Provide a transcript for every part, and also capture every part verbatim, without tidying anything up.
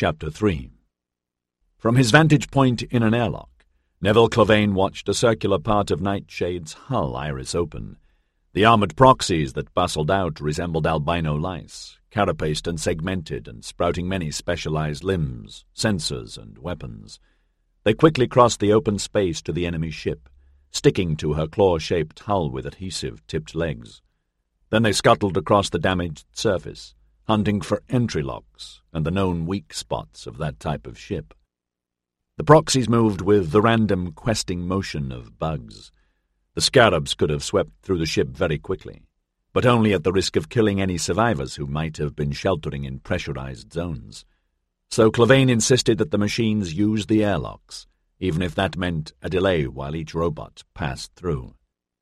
Chapter three. From his vantage point in an airlock, Neville Clavane watched a circular part of Nightshade's hull iris open. The armoured proxies that bustled out resembled albino lice, carapaced and segmented and sprouting many specialized limbs, sensors, and weapons. They quickly crossed the open space to the enemy ship, sticking to her claw-shaped hull with adhesive-tipped legs. Then they scuttled across the damaged surface, hunting for entry locks and the known weak spots of that type of ship. The proxies moved with the random questing motion of bugs. The scarabs could have swept through the ship very quickly, but only at the risk of killing any survivors who might have been sheltering in pressurized zones. So Clavane insisted that the machines use the airlocks, even if that meant a delay while each robot passed through.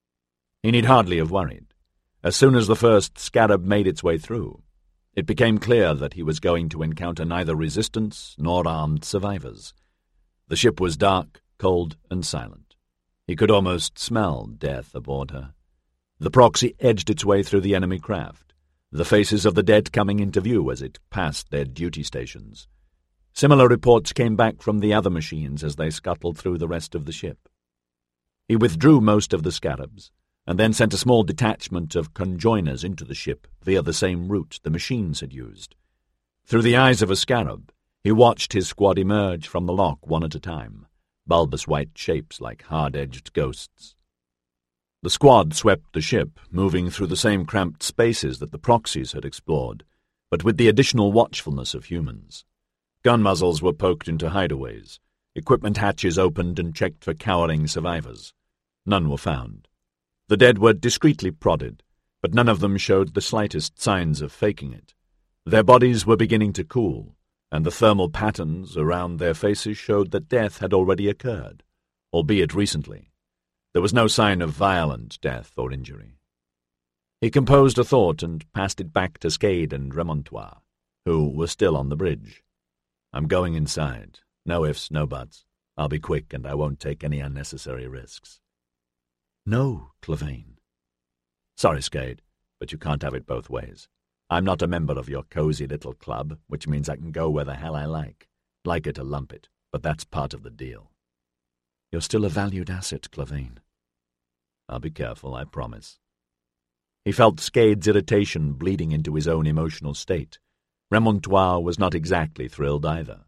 He need hardly have worried. As soon as the first scarab made its way through, it became clear that he was going to encounter neither resistance nor armed survivors. The ship was dark, cold, and silent. He could almost smell death aboard her. The proxy edged its way through the enemy craft, the faces of the dead coming into view as it passed their duty stations. Similar reports came back from the other machines as they scuttled through the rest of the ship. He withdrew most of the scarabs, and then sent a small detachment of conjoiners into the ship via the same route the machines had used. Through the eyes of a scarab, he watched his squad emerge from the lock one at a time, bulbous white shapes like hard-edged ghosts. The squad swept the ship, moving through the same cramped spaces that the proxies had explored, but with the additional watchfulness of humans. Gun muzzles were poked into hideaways, equipment hatches opened and checked for cowering survivors. None were found. The dead were discreetly prodded, but none of them showed the slightest signs of faking it. Their bodies were beginning to cool, and the thermal patterns around their faces showed that death had already occurred, albeit recently. There was no sign of violent death or injury. He composed a thought and passed it back to Skade and Remontoir, who were still on the bridge. "I'm going inside. No ifs, no buts. I'll be quick and I won't take any unnecessary risks." "No, Clavane." "Sorry, Skade, but you can't have it both ways. I'm not a member of your cozy little club, which means I can go where the hell I like. Like it or lump it, but that's part of the deal." "You're still a valued asset, Clavane." "I'll be careful, I promise." He felt Skade's irritation bleeding into his own emotional state. Remontoir was not exactly thrilled either.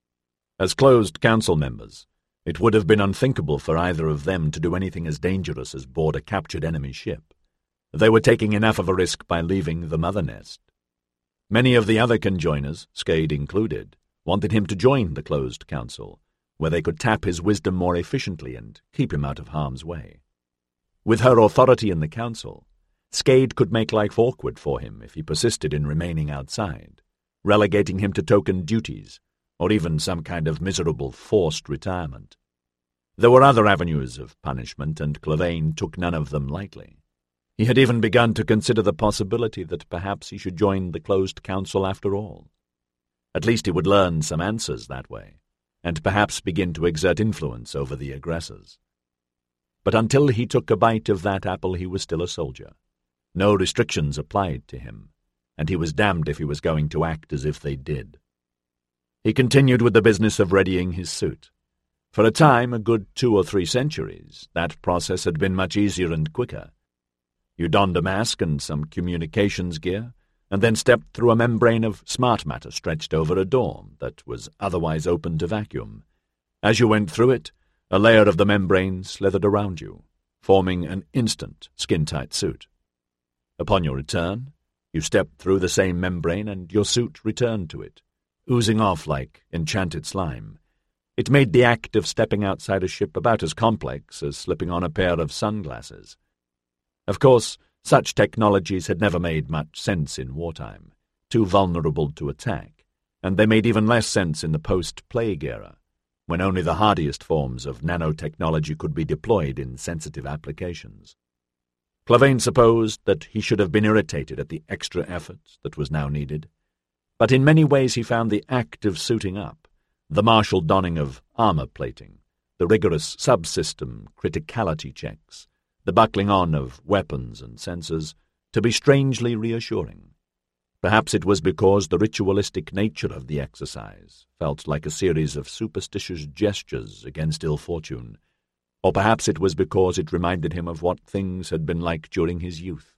As closed council members, it would have been unthinkable for either of them to do anything as dangerous as board a captured enemy ship. They were taking enough of a risk by leaving the mother nest. Many of the other conjoiners, Skade included, wanted him to join the closed council, where they could tap his wisdom more efficiently and keep him out of harm's way. With her authority in the council, Skade could make life awkward for him if he persisted in remaining outside, relegating him to token duties, or even some kind of miserable forced retirement. There were other avenues of punishment, and Clavane took none of them lightly. He had even begun to consider the possibility that perhaps he should join the closed council after all. At least he would learn some answers that way, and perhaps begin to exert influence over the aggressors. But until he took a bite of that apple he was still a soldier. No restrictions applied to him, and he was damned if he was going to act as if they did. He continued with the business of readying his suit. For a time, a good two or three centuries, that process had been much easier and quicker. You donned a mask and some communications gear, and then stepped through a membrane of smart matter stretched over a door that was otherwise open to vacuum. As you went through it, a layer of the membrane slithered around you, forming an instant skin-tight suit. Upon your return, you stepped through the same membrane and your suit returned to it, oozing off like enchanted slime. It made the act of stepping outside a ship about as complex as slipping on a pair of sunglasses. Of course, such technologies had never made much sense in wartime, too vulnerable to attack, and they made even less sense in the post-plague era, when only the hardiest forms of nanotechnology could be deployed in sensitive applications. Clavane supposed that he should have been irritated at the extra effort that was now needed, but in many ways he found the act of suiting up, the martial donning of armor plating, the rigorous subsystem criticality checks, the buckling on of weapons and sensors, to be strangely reassuring. Perhaps it was because the ritualistic nature of the exercise felt like a series of superstitious gestures against ill fortune, or perhaps it was because it reminded him of what things had been like during his youth.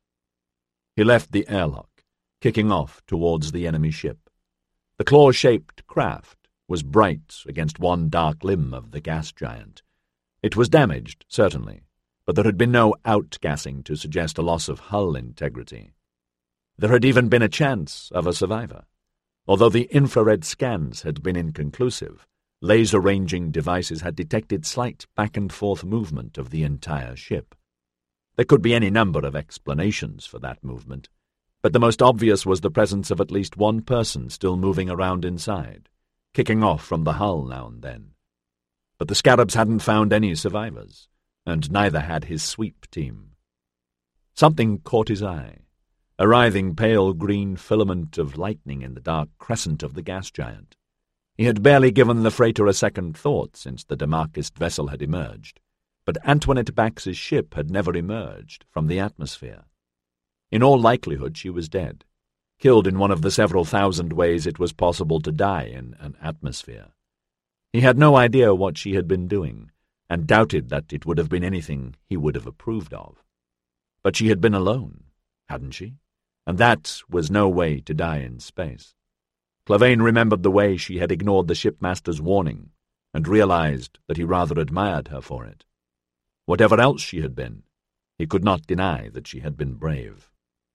He left the airlock, kicking off towards the enemy ship. The claw-shaped craft was bright against one dark limb of the gas giant. It was damaged, certainly, but there had been no outgassing to suggest a loss of hull integrity. There had even been a chance of a survivor. Although the infrared scans had been inconclusive, laser-ranging devices had detected slight back-and-forth movement of the entire ship. There could be any number of explanations for that movement, but the most obvious was the presence of at least one person still moving around inside, kicking off from the hull now and then. But the Scarabs hadn't found any survivors, and neither had his sweep team. Something caught his eye. A writhing pale green filament of lightning in the dark crescent of the gas giant. He had barely given the freighter a second thought since the Demarchist vessel had emerged, but Antoinette Bax's ship had never emerged from the atmosphere. In all likelihood she was dead, killed in one of the several thousand ways it was possible to die in an atmosphere. He had no idea what she had been doing, and doubted that it would have been anything he would have approved of. But she had been alone, hadn't she? And that was no way to die in space. Clavane remembered the way she had ignored the shipmaster's warning, and realized that he rather admired her for it. Whatever else she had been, he could not deny that she had been brave.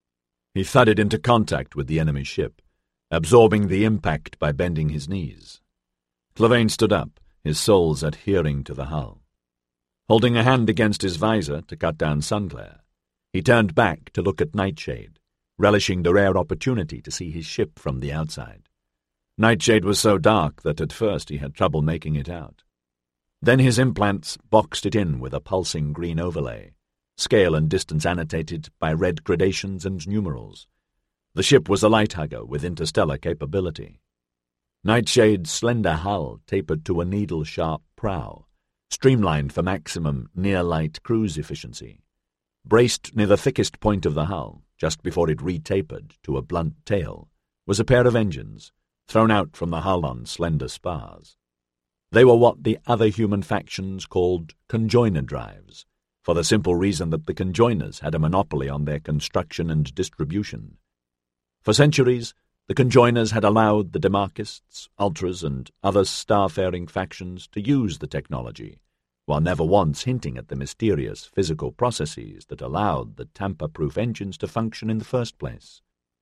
He thudded into contact with the enemy ship, absorbing the impact by bending his knees. Clavane stood up, his soles adhering to the hull. Holding a hand against his visor to cut down sun glare, he turned back to look at Nightshade, relishing the rare opportunity to see his ship from the outside. Nightshade was so dark that at first he had trouble making it out. Then his implants boxed it in with a pulsing green overlay, scale and distance annotated by red gradations and numerals. The ship was a light hugger with interstellar capability. Nightshade's slender hull tapered to a needle-sharp prow, streamlined for maximum near-light cruise efficiency. Braced near the thickest point of the hull, just before it re-tapered to a blunt tail, was a pair of engines, thrown out from the hull on slender spars. They were what the other human factions called conjoiner drives, for the simple reason that the conjoiners had a monopoly on their construction and distribution. For centuries, the conjoiners had allowed the Demarchists, Ultras, and other starfaring factions to use the technology, while never once hinting at the mysterious physical processes that allowed the tamper-proof engines to function in the first place.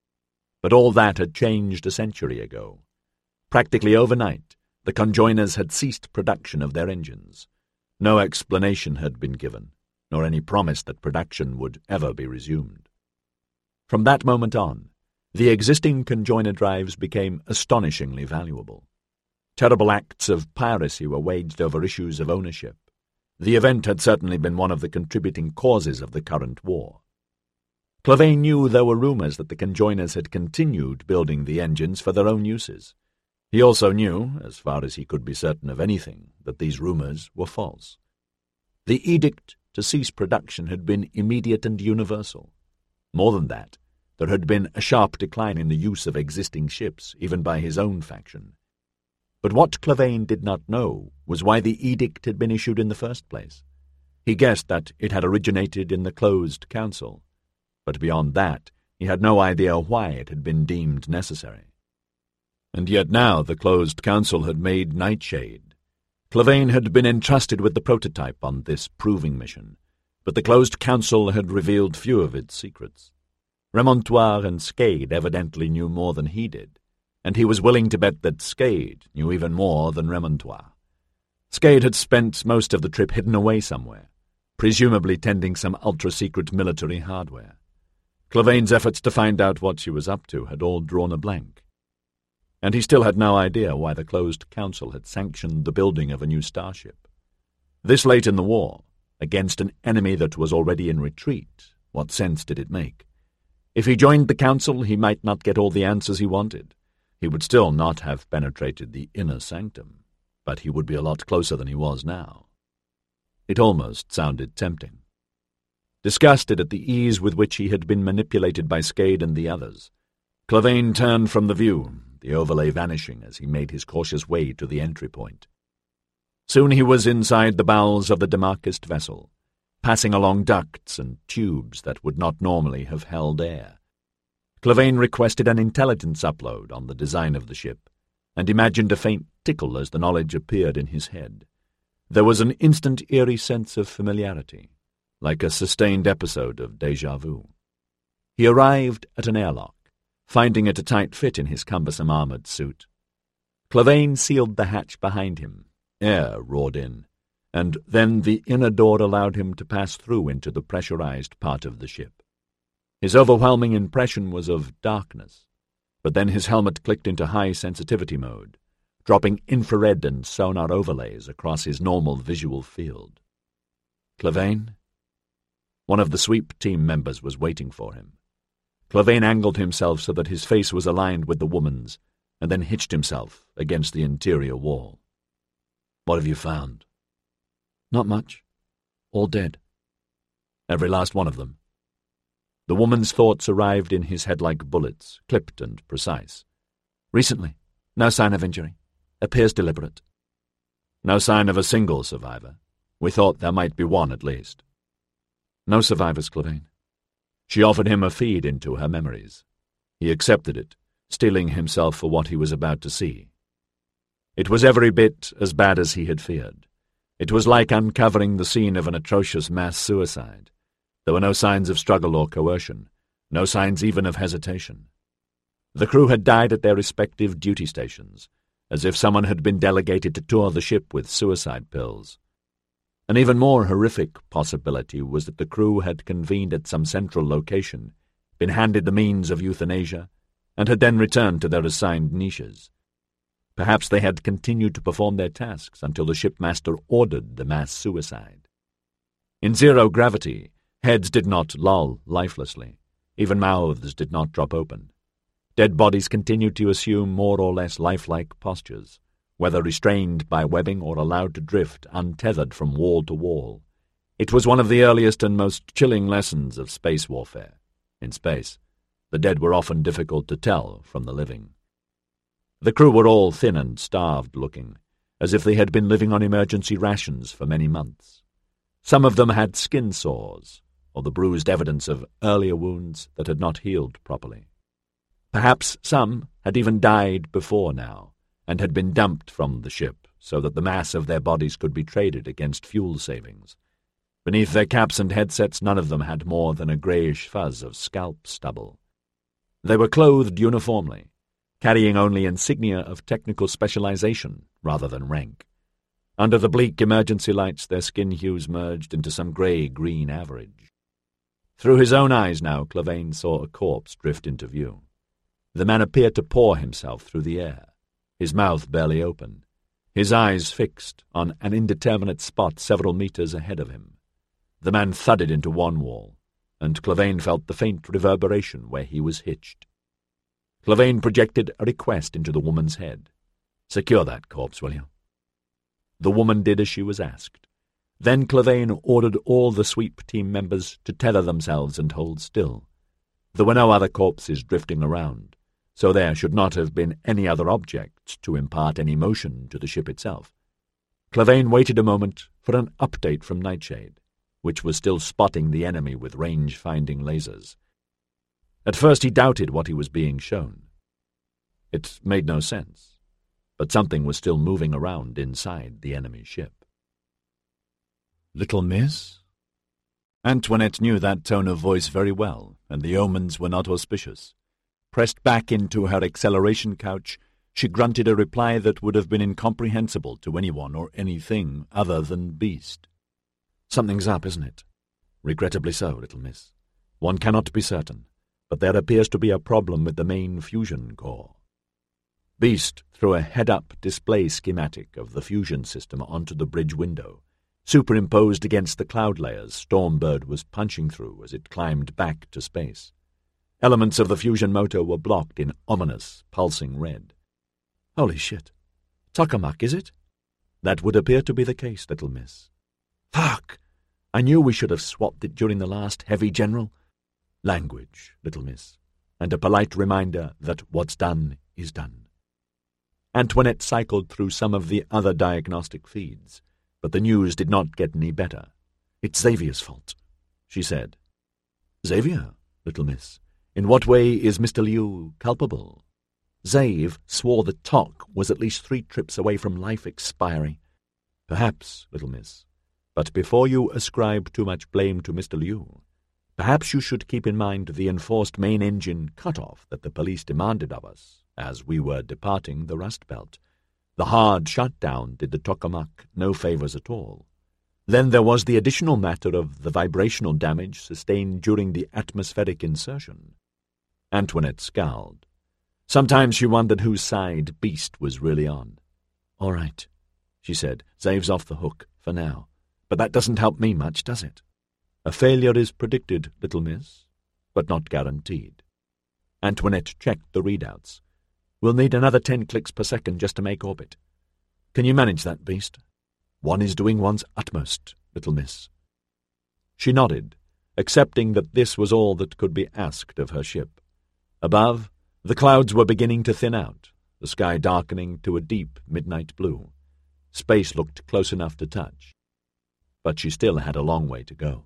But all that had changed a century ago. Practically overnight, the conjoiners had ceased production of their engines. No explanation had been given, nor any promise that production would ever be resumed. From that moment on, the existing conjoiner drives became astonishingly valuable. Terrible acts of piracy were waged over issues of ownership. The event had certainly been one of the contributing causes of the current war. Clavane knew there were rumors that the conjoiners had continued building the engines for their own uses. He also knew, as far as he could be certain of anything, that these rumors were false. The edict to cease production had been immediate and universal. More than that, there had been a sharp decline in the use of existing ships, even by his own faction. But what Clavane did not know was why the edict had been issued in the first place. He guessed that it had originated in the closed council, but beyond that he had no idea why it had been deemed necessary. And yet now the closed council had made Nightshade. Clavane had been entrusted with the prototype on this proving mission, but the closed council had revealed few of its secrets. Remontoire and Skade evidently knew more than he did, and he was willing to bet that Skade knew even more than Remontoire. Skade had spent most of the trip hidden away somewhere, presumably tending some ultra-secret military hardware. Clavane's efforts to find out what she was up to had all drawn a blank. And he still had no idea why the closed council had sanctioned the building of a new starship. This late in the war, against an enemy that was already in retreat, what sense did it make? If he joined the council, he might not get all the answers he wanted. He would still not have penetrated the inner sanctum, but he would be a lot closer than he was now. It almost sounded tempting. Disgusted at the ease with which he had been manipulated by Skade and the others, Clavane turned from the view, the overlay vanishing as he made his cautious way to the entry point. Soon he was inside the bowels of the Demarchist vessel, passing along ducts and tubes that would not normally have held air. Clavane requested an intelligence upload on the design of the ship, and imagined a faint tickle as the knowledge appeared in his head. There was an instant eerie sense of familiarity, like a sustained episode of déjà vu. He arrived at an airlock, finding it a tight fit in his cumbersome armoured suit. Clavane sealed the hatch behind him. Air roared in, and then the inner door allowed him to pass through into the pressurized part of the ship. His overwhelming impression was of darkness, but then his helmet clicked into high-sensitivity mode, dropping infrared and sonar overlays across his normal visual field. Clavane? One of the sweep team members was waiting for him. Clavane angled himself so that his face was aligned with the woman's, and then hitched himself against the interior wall. "What have you found?" "Not much. All dead." "Every last one of them?" The woman's thoughts arrived in his head like bullets, clipped and precise. "Recently. No sign of injury. Appears deliberate." "No sign of a single survivor? We thought there might be one at least." "No survivors, Clavane." She offered him a feed into her memories. He accepted it, steeling himself for what he was about to see. It was every bit as bad as he had feared. It was like uncovering the scene of an atrocious mass suicide. There were no signs of struggle or coercion, no signs even of hesitation. The crew had died at their respective duty stations, as if someone had been delegated to tour the ship with suicide pills. An even more horrific possibility was that the crew had convened at some central location, been handed the means of euthanasia, and had then returned to their assigned niches. Perhaps they had continued to perform their tasks until the shipmaster ordered the mass suicide. In zero gravity, heads did not loll lifelessly. Even mouths did not drop open. Dead bodies continued to assume more or less lifelike postures, whether restrained by webbing or allowed to drift untethered from wall to wall. It was one of the earliest and most chilling lessons of space warfare. In space, the dead were often difficult to tell from the living. The crew were all thin and starved-looking, as if they had been living on emergency rations for many months. Some of them had skin sores, or the bruised evidence of earlier wounds that had not healed properly. Perhaps some had even died before now, and had been dumped from the ship so that the mass of their bodies could be traded against fuel savings. Beneath their caps and headsets, none of them had more than a greyish fuzz of scalp stubble. They were clothed uniformly, carrying only insignia of technical specialization rather than rank. Under the bleak emergency lights, their skin hues merged into some grey-green average. Through his own eyes now, Clavane saw a corpse drift into view. The man appeared to pour himself through the air, his mouth barely open, his eyes fixed on an indeterminate spot several meters ahead of him. The man thudded into one wall, and Clavane felt the faint reverberation where he was hitched. Clavane projected a request into the woman's head. "Secure that corpse, will you?" The woman did as she was asked. Then Clavane ordered all the sweep team members to tether themselves and hold still. There were no other corpses drifting around, so there should not have been any other objects to impart any motion to the ship itself. Clavane waited a moment for an update from Nightshade, which was still spotting the enemy with range-finding lasers. At first he doubted what he was being shown. It made no sense, but something was still moving around inside the enemy ship. "Little miss?" Antoinette knew that tone of voice very well, and the omens were not auspicious. Pressed back into her acceleration couch, she grunted a reply that would have been incomprehensible to anyone or anything other than Beast. "Something's up, isn't it?" "Regrettably so, little miss. One cannot be certain, but there appears to be a problem with the main fusion core." Beast threw a head-up display schematic of the fusion system onto the bridge window. Superimposed against the cloud layers Stormbird was punching through as it climbed back to space. Elements of the fusion motor were blocked in ominous, pulsing red. "Holy shit. Tokamak, is it?" "That would appear to be the case, little miss." "Fuck! I knew we should have swapped it during the last heavy general." "Language, little miss. and a polite reminder that what's done is done. Antoinette cycled through some of the other diagnostic feeds, but the news did not get any better. "It's Xavier's fault," she said. "Xavier, little miss? In what way is Mister Liu culpable?" Xav swore that Tok was at least three trips away from life expiry. "Perhaps, little miss, but before you ascribe too much blame to Mister Liu, perhaps you should keep in mind the enforced main engine cut-off that the police demanded of us as we were departing the Rust Belt. The hard shutdown did the tokamak no favors at all. Then there was the additional matter of the vibrational damage sustained during the atmospheric insertion." Antoinette scowled. Sometimes she wondered whose side Beast was really on. "All right," she said. "Xav's off the hook, for now. But that doesn't help me much, does it? A failure is predicted, little miss, but not guaranteed." Antoinette checked the readouts. "We'll need another ten clicks per second just to make orbit. Can you manage that, Beast?" "One is doing one's utmost, little miss." She nodded, accepting that this was all that could be asked of her ship. Above, the clouds were beginning to thin out, the sky darkening to a deep midnight blue. Space looked close enough to touch, but she still had a long way to go.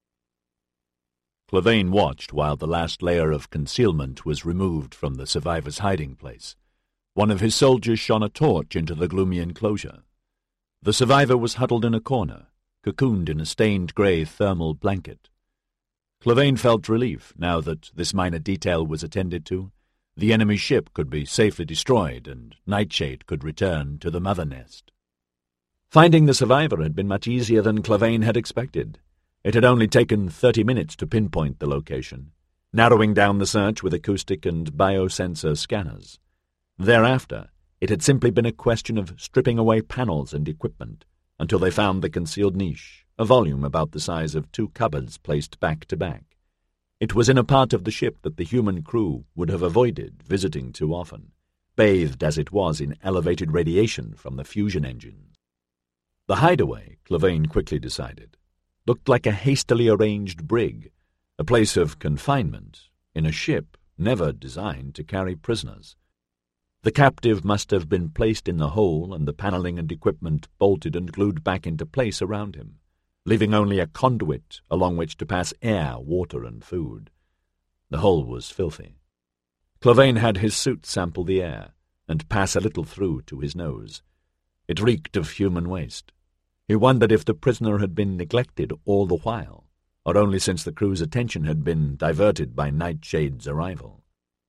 Clavane watched while the last layer of concealment was removed from the survivor's hiding place. One of his soldiers shone a torch into the gloomy enclosure. The survivor was huddled in a corner, cocooned in a stained grey thermal blanket. Clavane felt relief now that this minor detail was attended to. The enemy ship could be safely destroyed, and Nightshade could return to the mother nest. Finding the survivor had been much easier than Clavane had expected. It had only taken thirty minutes to pinpoint the location, narrowing down the search with acoustic and biosensor scanners. Thereafter, it had simply been a question of stripping away panels and equipment until they found the concealed niche, a volume about the size of two cupboards placed back to back. It was in a part of the ship that the human crew would have avoided visiting too often, bathed as it was in elevated radiation from the fusion engines. The hideaway, Clavane quickly decided, looked like a hastily arranged brig, a place of confinement in a ship never designed to carry prisoners. The captive must have been placed in the hole and the panelling and equipment bolted and glued back into place around him, leaving only a conduit along which to pass air, water, and food. The hole was filthy. Clavane had his suit sample the air and pass a little through to his nose. It reeked of human waste. He wondered if the prisoner had been neglected all the while, or only since the crew's attention had been diverted by Nightshade's arrival.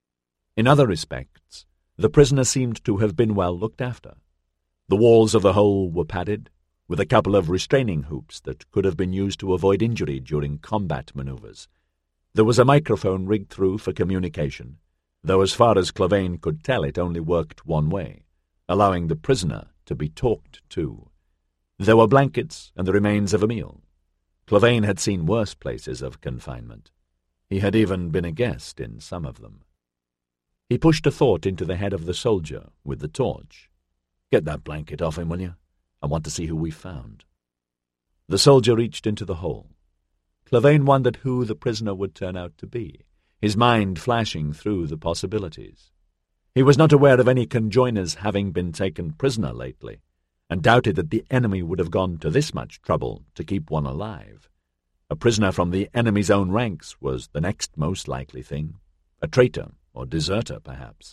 In other respects, the prisoner seemed to have been well looked after. The walls of the hole were padded, with a couple of restraining hoops that could have been used to avoid injury during combat maneuvers. There was a microphone rigged through for communication, though as far as Clavane could tell it only worked one way, allowing the prisoner to be talked to. There were blankets and the remains of a meal. Clavane had seen worse places of confinement. He had even been a guest in some of them. He pushed a thought into the head of the soldier with the torch. "Get that blanket off him, will you? I want to see who we found." The soldier reached into the hole. Clavane wondered who the prisoner would turn out to be, his mind flashing through the possibilities. He was not aware of any conjoiners having been taken prisoner lately, and doubted that the enemy would have gone to this much trouble to keep one alive. A prisoner from the enemy's own ranks was the next most likely thing, a traitor or deserter, perhaps.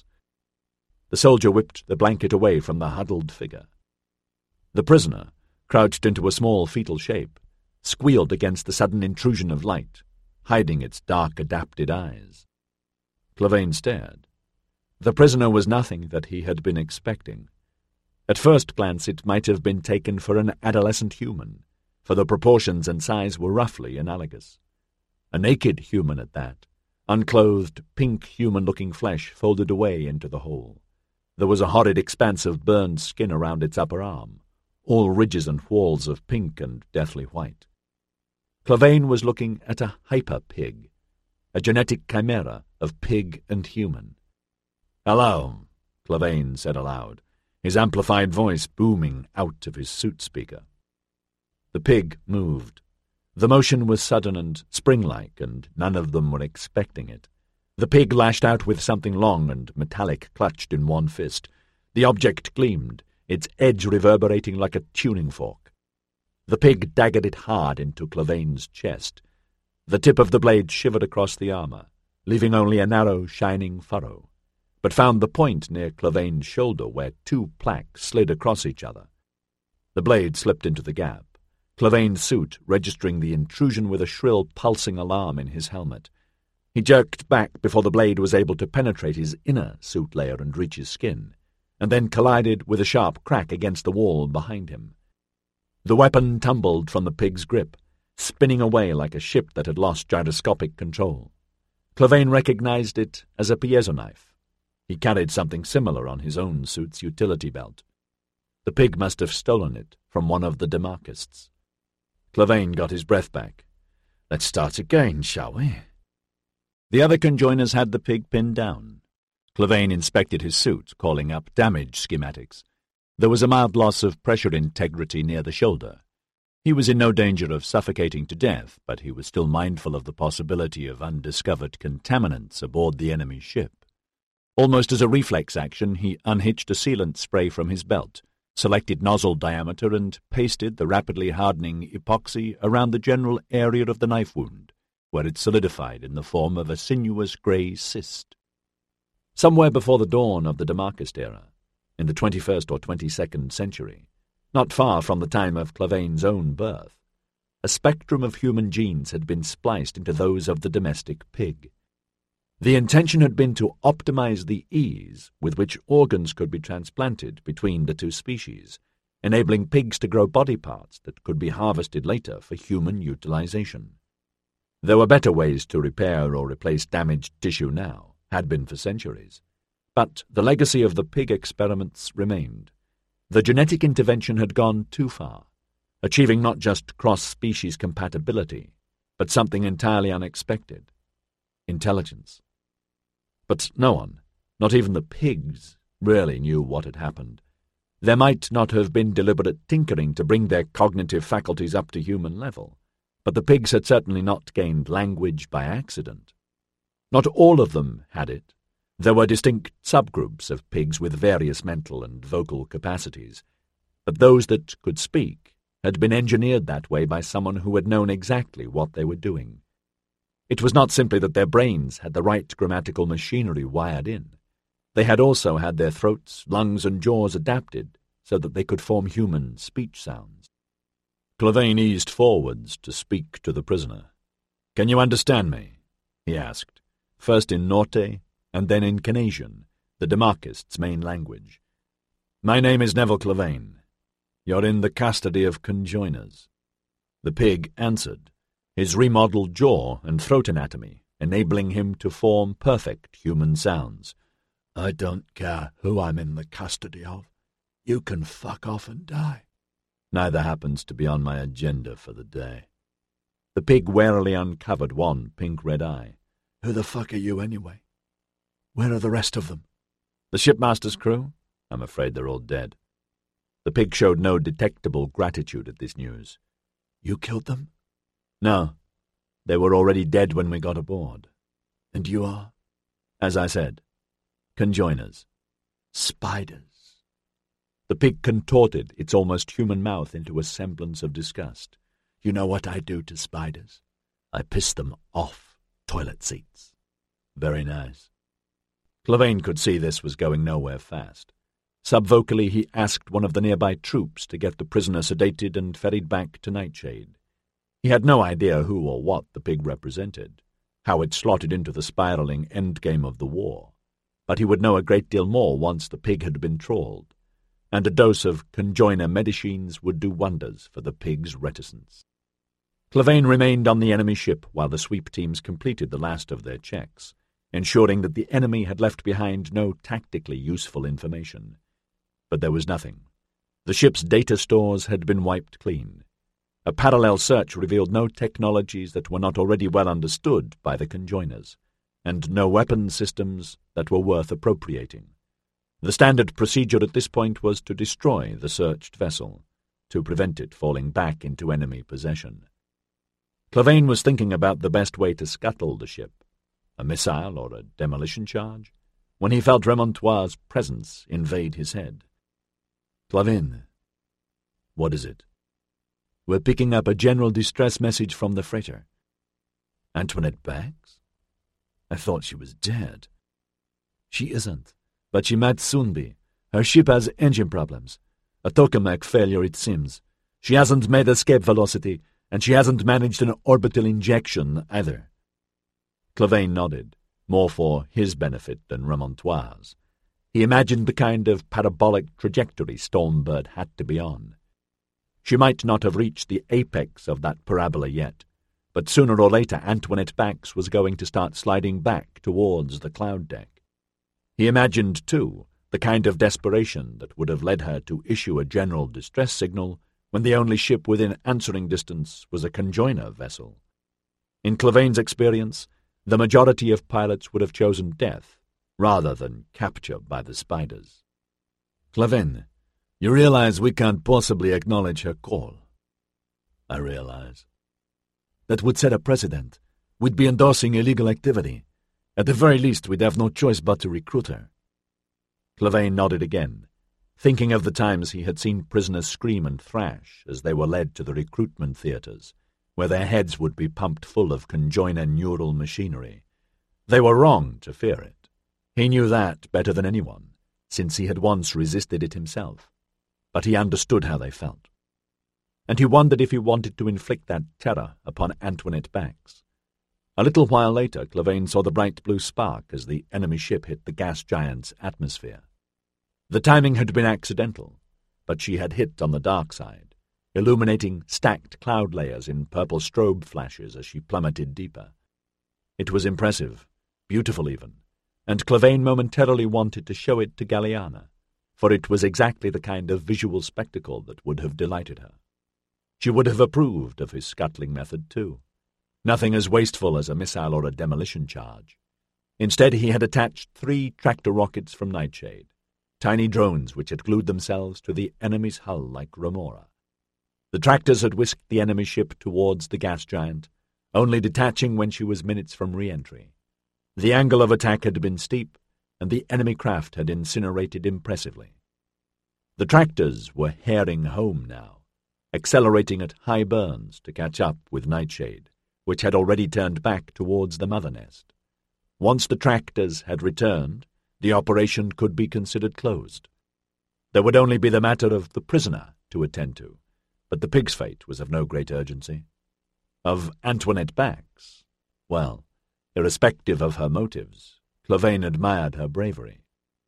The soldier whipped the blanket away from the huddled figure. The prisoner, crouched into a small fetal shape, squealed against the sudden intrusion of light, hiding its dark adapted eyes. Clavane stared. The prisoner was nothing that he had been expecting. At first glance it might have been taken for an adolescent human, for the proportions and size were roughly analogous. A naked human at that, unclothed, pink human-looking flesh folded away into the hole. There was a horrid expanse of burned skin around its upper arm, all ridges and whorls of pink and deathly white. Clavane was looking at a hyper-pig, a genetic chimera of pig and human. "Hello," Clavane said aloud, his amplified voice booming out of his suit speaker. The pig moved. The motion was sudden and spring-like, and none of them were expecting it. The pig lashed out with something long and metallic clutched in one fist. The object gleamed, its edge reverberating like a tuning fork. The pig daggered it hard into Clevane's chest. The tip of the blade shivered across the armor, leaving only a narrow, shining furrow, but found the point near Clevane's shoulder where two plaques slid across each other. The blade slipped into the gap, Clevane's suit registering the intrusion with a shrill, pulsing alarm in his helmet. He jerked back before the blade was able to penetrate his inner suit layer and reach his skin, and then collided with a sharp crack against the wall behind him. The weapon tumbled from the pig's grip, spinning away like a ship that had lost gyroscopic control. Clevane recognized it as a piezo knife. He carried something similar on his own suit's utility belt. The pig must have stolen it from one of the Demarchists. Clevane got his breath back. "Let's start again, shall we?" The other conjoiners had the pig pinned down. Clevane inspected his suit, calling up damage schematics. There was a mild loss of pressure integrity near the shoulder. He was in no danger of suffocating to death, but he was still mindful of the possibility of undiscovered contaminants aboard the enemy ship. Almost as a reflex action, he unhitched a sealant spray from his belt, selected nozzle diameter, and pasted the rapidly hardening epoxy around the general area of the knife wound, where it solidified in the form of a sinuous grey cyst. Somewhere before the dawn of the Demarchist era, in the twenty-first or twenty-second century, not far from the time of Clevane's own birth, a spectrum of human genes had been spliced into those of the domestic pig. The intention had been to optimize the ease with which organs could be transplanted between the two species, enabling pigs to grow body parts that could be harvested later for human utilization. There were better ways to repair or replace damaged tissue now, had been for centuries, but the legacy of the pig experiments remained. The genetic intervention had gone too far, achieving not just cross-species compatibility, but something entirely unexpected: intelligence. But no one, not even the pigs, really knew what had happened. There might not have been deliberate tinkering to bring their cognitive faculties up to human level, but the pigs had certainly not gained language by accident. Not all of them had it. There were distinct subgroups of pigs with various mental and vocal capacities, but those that could speak had been engineered that way by someone who had known exactly what they were doing. It was not simply that their brains had the right grammatical machinery wired in. They had also had their throats, lungs, and jaws adapted so that they could form human speech sounds. Clevane eased forwards to speak to the prisoner. "Can you understand me?" he asked, first in Norte and then in Canasian, the Demarchists' main language. "My name is Neville Clevane. You're in the custody of conjoiners." The pig answered, his remodeled jaw and throat anatomy enabling him to form perfect human sounds. "I don't care who I'm in the custody of. You can fuck off and die. Neither happens to be on my agenda for the day." The pig warily uncovered one pink-red eye. "Who the fuck are you anyway? Where are the rest of them?" "The shipmaster's crew? I'm afraid they're all dead." The pig showed no detectable gratitude at this news. "You killed them?" "No. They were already dead when we got aboard." "And you are?" "As I said, conjoiners." "Spiders." The pig contorted its almost human mouth into a semblance of disgust. "You know what I do to spiders? I piss them off toilet seats." "Very nice." Clevane could see this was going nowhere fast. Subvocally he asked one of the nearby troops to get the prisoner sedated and ferried back to Nightshade. He had no idea who or what the pig represented, how it slotted into the spiraling endgame of the war, but he would know a great deal more once the pig had been trawled, and a dose of conjoiner medicines would do wonders for the pig's reticence. Clevane remained on the enemy ship while the sweep teams completed the last of their checks, ensuring that the enemy had left behind no tactically useful information. But there was nothing. The ship's data stores had been wiped clean. A parallel search revealed no technologies that were not already well understood by the conjoiners, and no weapon systems that were worth appropriating. The standard procedure at this point was to destroy the searched vessel, to prevent it falling back into enemy possession. Clevane was thinking about the best way to scuttle the ship. A missile or a demolition charge? When he felt Remontoir's presence invade his head. "Clavin." "What is it?" "We're picking up a general distress message from the freighter." "Antoinette Bax? I thought she was dead." "She isn't, but she might soon be. Her ship has engine problems. A tokamak failure, it seems. She hasn't made escape velocity, and she hasn't managed an orbital injection either." Clavin nodded, more for his benefit than Remontoir's. He imagined the kind of parabolic trajectory Stormbird had to be on. She might not have reached the apex of that parabola yet, but sooner or later Antoinette Bax was going to start sliding back towards the cloud deck. He imagined, too, the kind of desperation that would have led her to issue a general distress signal when the only ship within answering distance was a conjoiner vessel. In Clavain's experience, the majority of pilots would have chosen death rather than capture by the spiders. "Clavin, you realize we can't possibly acknowledge her call?" "I realize." "That would set a precedent. We'd be endorsing illegal activity. At the very least, we'd have no choice but to recruit her." Clavin nodded again, thinking of the times he had seen prisoners scream and thrash as they were led to the recruitment theatres, where their heads would be pumped full of conjoiner neural machinery. They were wrong to fear it. He knew that better than anyone, since he had once resisted it himself. But he understood how they felt. And he wondered if he wanted to inflict that terror upon Antoinette Bax. A little while later, Clavin saw the bright blue spark as the enemy ship hit the gas giant's atmosphere. The timing had been accidental, but she had hit on the dark side, illuminating stacked cloud layers in purple strobe flashes as she plummeted deeper. It was impressive, beautiful even, and Clavin momentarily wanted to show it to Galiana, for it was exactly the kind of visual spectacle that would have delighted her. She would have approved of his scuttling method, too. Nothing as wasteful as a missile or a demolition charge. Instead, he had attached three tractor rockets from Nightshade, tiny drones which had glued themselves to the enemy's hull like remora. The tractors had whisked the enemy ship towards the gas giant, only detaching when she was minutes from re-entry. The angle of attack had been steep, and the enemy craft had incinerated impressively. The tractors were herring home now, accelerating at high burns to catch up with Nightshade, which had already turned back towards the mother nest. Once the tractors had returned, the operation could be considered closed. There would only be the matter of the prisoner to attend to, but the pig's fate was of no great urgency. Of Antoinette Bax, well, irrespective of her motives, Clavin admired her bravery.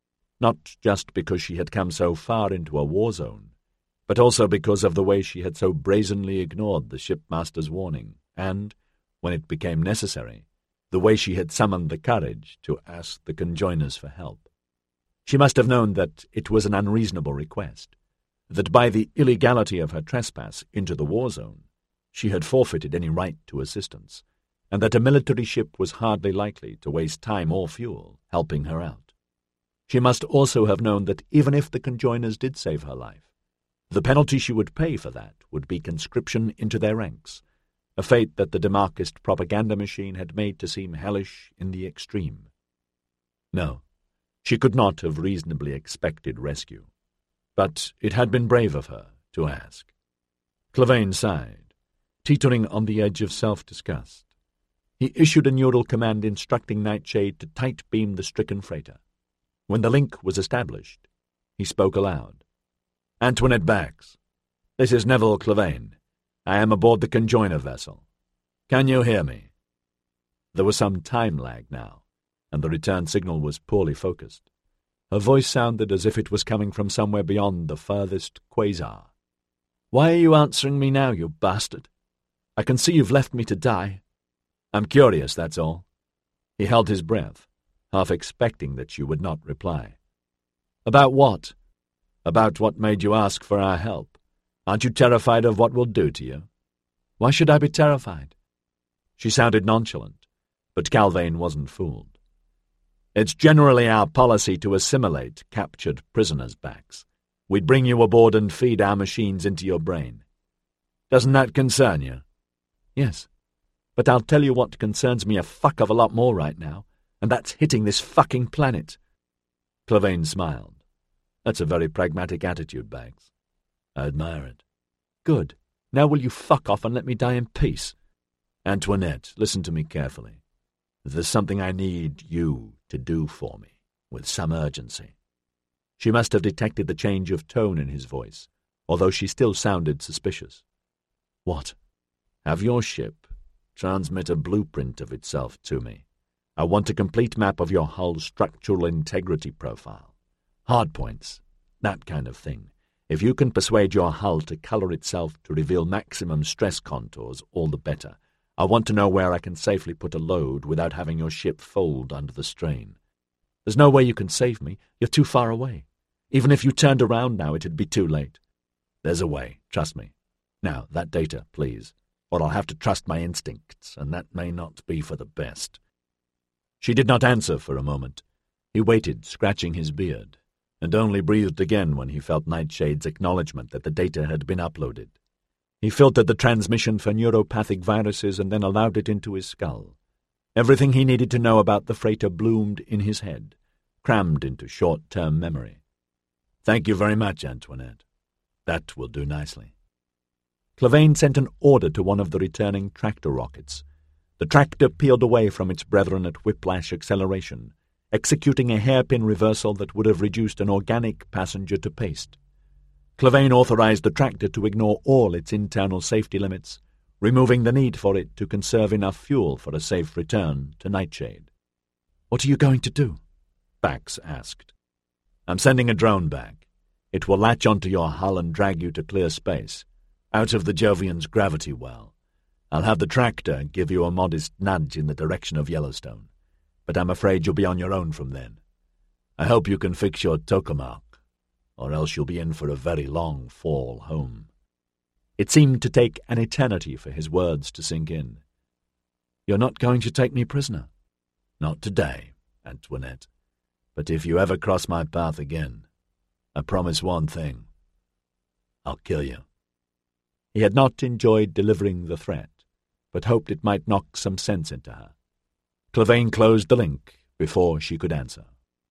Not just because she had come so far into a war zone, but also because of the way she had so brazenly ignored the shipmaster's warning, and, when it became necessary, the way she had summoned the courage to ask the conjoiners for help. She must have known that it was an unreasonable request, that by the illegality of her trespass into the war zone, she had forfeited any right to assistance, and that a military ship was hardly likely to waste time or fuel helping her out. She must also have known that even if the conjoiners did save her life, the penalty she would pay for that would be conscription into their ranks, a fate that the Demarchist propaganda machine had made to seem hellish in the extreme. No, she could not have reasonably expected rescue, but it had been brave of her to ask. Clavin sighed, teetering on the edge of self-disgust. He issued a neural command instructing Nightshade to tight-beam the stricken freighter. When the link was established, he spoke aloud. "Antoinette Bax, this is Neville Clavin. I am aboard the conjoiner vessel. Can you hear me?" There was some time lag now, and the return signal was poorly focused. Her voice sounded as if it was coming from somewhere beyond the furthest quasar. "Why are you answering me now, you bastard? I can see you've left me to die." "I'm curious, that's all." He held his breath, half expecting that she would not reply. "About what?" "About what made you ask for our help. Aren't you terrified of what we'll do to you?" "Why should I be terrified?" She sounded nonchalant, but Clavin wasn't fooled. "It's generally our policy to assimilate captured prisoners' backs. We'd bring you aboard and feed our machines into your brain. Doesn't that concern you?" "Yes, But I'll tell you what concerns me a fuck of a lot more right now, and that's hitting this fucking planet." Clavane smiled. "That's a very pragmatic attitude, Bags. I admire it." "Good. Now will you fuck off and let me die in peace?" "Antoinette, listen to me carefully. There's something I need you to do for me, with some urgency." She must have detected the change of tone in his voice, although she still sounded suspicious. "What?" "Have your ship transmit a blueprint of itself to me. I want a complete map of your hull's structural integrity profile. Hardpoints, that kind of thing. If you can persuade your hull to color itself to reveal maximum stress contours, all the better. I want to know where I can safely put a load without having your ship fold under the strain. There's no way you can save me. You're too far away. Even if you turned around now, it'd be too late." "There's a way, trust me. Now, that data, please, or I'll have to trust my instincts, and that may not be for the best." She did not answer for a moment. He waited, scratching his beard, and only breathed again when he felt Nightshade's acknowledgement that the data had been uploaded. He filtered the transmission for neuropathic viruses and then allowed it into his skull. Everything he needed to know about the freighter bloomed in his head, crammed into short-term memory. "Thank you very much, Antoinette. That will do nicely." Clavane sent an order to one of the returning tractor rockets. The tractor peeled away from its brethren at whiplash acceleration, executing a hairpin reversal that would have reduced an organic passenger to paste. Clavane authorized the tractor to ignore all its internal safety limits, removing the need for it to conserve enough fuel for a safe return to Nightshade. "What are you going to do?" Bax asked. "I'm sending a drone back. It will latch onto your hull and drag you to clear space, out of the Jovian's gravity well. I'll have the tractor give you a modest nudge in the direction of Yellowstone, but I'm afraid you'll be on your own from then. I hope you can fix your tokamak, or else you'll be in for a very long fall home." It seemed to take an eternity for his words to sink in. "You're not going to take me prisoner?" "Not today, Antoinette. But if you ever cross my path again, I promise one thing. I'll kill you." He had not enjoyed delivering the threat, but hoped it might knock some sense into her. Clavane closed the link before she could answer.